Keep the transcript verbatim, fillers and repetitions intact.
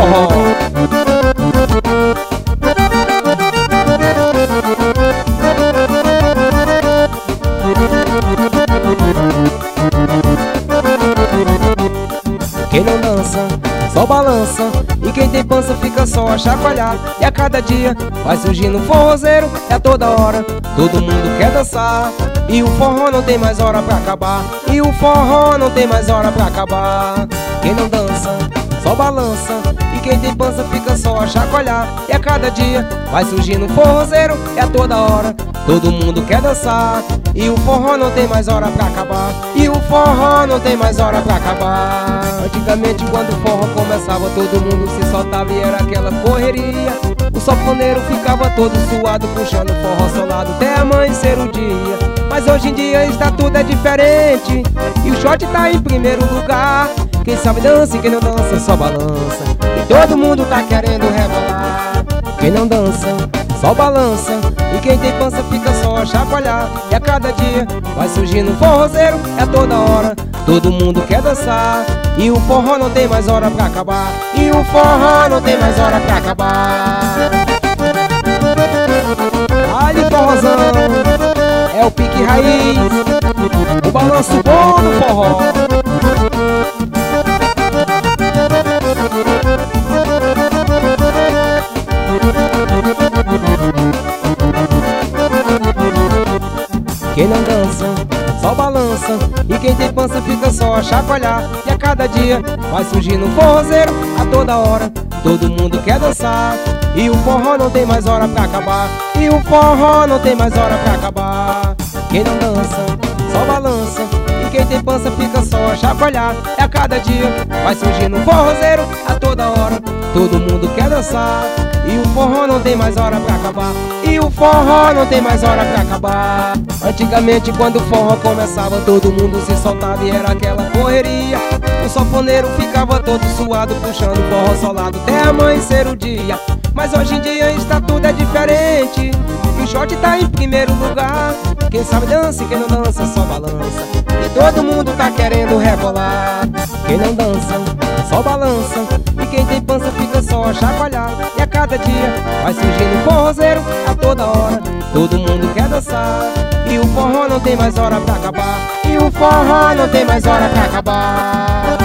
forró. Quem não dança, só balança. E quem tem pança fica só a chacoalhar. E a cada dia vai surgindo um forrozeiro. E a toda hora todo mundo quer dançar. E o forró não tem mais hora pra acabar. E o forró não tem mais hora pra acabar. Quem não dança, só balança. E quem tem pança fica só a chacoalhar. E a cada dia vai surgindo um forrozeiro. E a toda hora todo mundo quer dançar. E o forró não tem mais hora pra acabar. E o forró não tem mais hora pra acabar. Antigamente quando o forró começava, todo mundo se soltava e era aquela correria. O sanfoneiro ficava todo suado, puxando o forró solado até amanhecer o dia. Mas hoje em dia está tudo é diferente. E o shot tá em primeiro lugar. Quem sabe dança e quem não dança só balança. E todo mundo tá querendo rebolar. Quem não dança só balança. E quem tem pança fica só a chacoalhar. E a cada dia vai surgindo um forrozeiro. E a toda hora todo mundo quer dançar. E o forró não tem mais hora pra acabar. E o forró não tem mais hora pra acabar. Ai, forrozão, é o pique raiz, o balanço bom do forró. Quem não dança, só balança. E quem tem pança fica só a chacoalhar. E a cada dia vai surgindo um forrozeiro. A toda hora todo mundo quer dançar. E o forró não tem mais hora pra acabar. E o forró não tem mais hora pra acabar. Quem não dança, só balança. E quem tem pança fica só a chacoalhar. E a cada dia vai surgindo um forrozeiro. A toda hora todo mundo quer dançar. E o forró não tem mais hora pra acabar. E o forró não tem mais hora pra acabar. Antigamente quando o forró começava, todo mundo se soltava e era aquela correria. O sanfoneiro ficava todo suado, puxando o forró solado até amanhecer o dia. Mas hoje em dia está tudo é diferente. E o shot tá em primeiro lugar. Quem sabe dança e quem não dança só balança. E todo mundo tá querendo rebolar. Quem não dança, só balança. E quem tem pança fica só a chacoalhar. E a cada dia vai surgindo um forrozeiro. A toda hora todo mundo quer dançar. E o forró não tem mais hora pra acabar. E o forró não tem mais hora pra acabar.